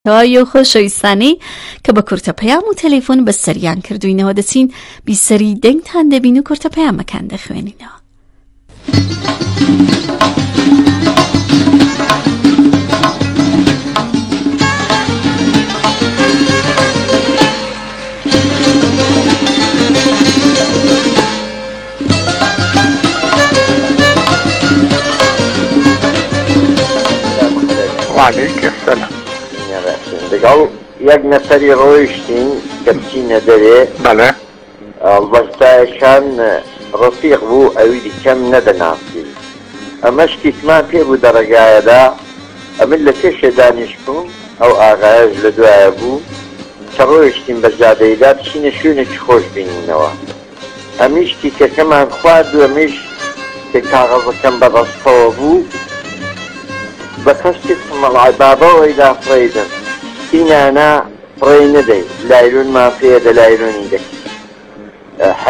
تایو خۆشەویستانی کە بە کورتە پەیام و تەلەفۆن بەسەریان کردوینەوە دەچین بیسەری دەنگتان دەبین و کورتە پەیامەکان دەخوێنینەوە. وعليك السلام. لەگەڵ یەک نەفەری ڕۆیشتین کە بچینە دەرێ. بەڵێ. ئەڵبەستایەکان ڕفیق بوو ئەوی دیکەم نەدەناسی. ئەمە شتێکمان پێ بوو دەڕێگایەدا ئەمن لە پێشێ دانیش بووم ئەو ئاغایەش لە دوایە بوو کە ڕۆیشتین بە جادەیدا بچینە شوێنێکی خۆش بینینەوە. ئەمیش تیکەکەمان خوارد و ئەمیش کە کاغەزەکەم بەدەستەوە بوو بە کەشتی مەڵای بابەوەی دافڕێدن اینانە فڕێ نەدەی لایرونمان پێدە لایرۆنی دەکەی